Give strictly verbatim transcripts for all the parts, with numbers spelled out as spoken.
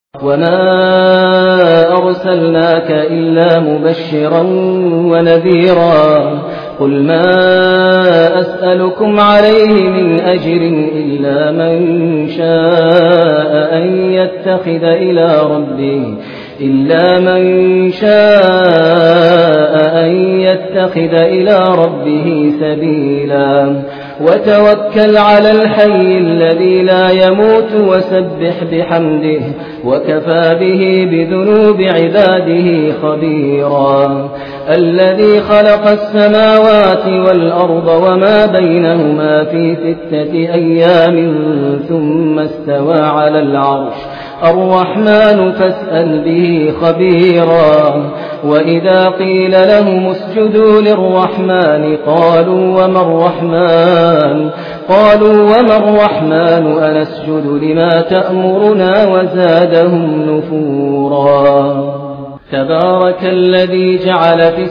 وما أرسلناك إلا مبشرا ونذيرا قل ما أسألكم عليه من أجر إلا من شاء أن يتخذ إلى ربه إلا من شاء أن يتخذ إلى ربه سبيلا وتوكل على الحي الذي لا يموت وسبح بحمده وكفى به بذنوب عباده خبيرا الذي خلق السماوات والأرض وما بينهما في ستة أيام ثم استوى على العرش الرحمن فاسأل به خبيرا وإذا قيل لهم اسجدوا للرحمن قالوا وما الرحمن قالوا وما الرحمن أنسجد لما تأمرنا وزادهم نفورا تبارك الذي جعل في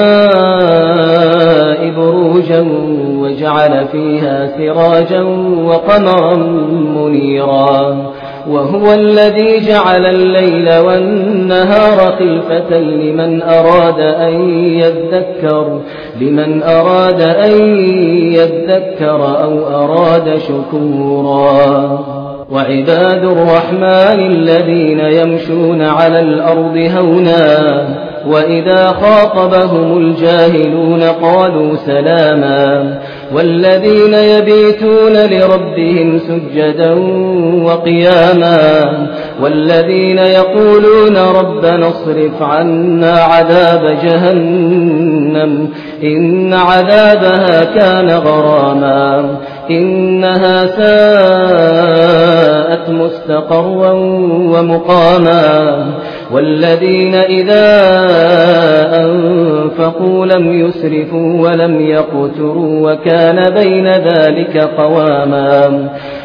السماء بروجا وجعل فيها سراجا وقمرا منيرا وهو الذي جعل الليل والنهار خلفة لمن أراد أن يذكر لمن أراد أن يذكر أو أراد شكورا وعباد الرحمن الذين يمشون على الأرض هونا وإذا خاطبهم الجاهلون قالوا سلاما والذين يبيتون لربهم سجدا وقياما والذين يقولون ربنا اصرف عنا عذاب جهنم إن عذابها كان غراما إنها ساءت مستقرا ومقاما والذين إذا أنفقوا لم يسرفوا ولم يقتروا وكان بين ذلك قواما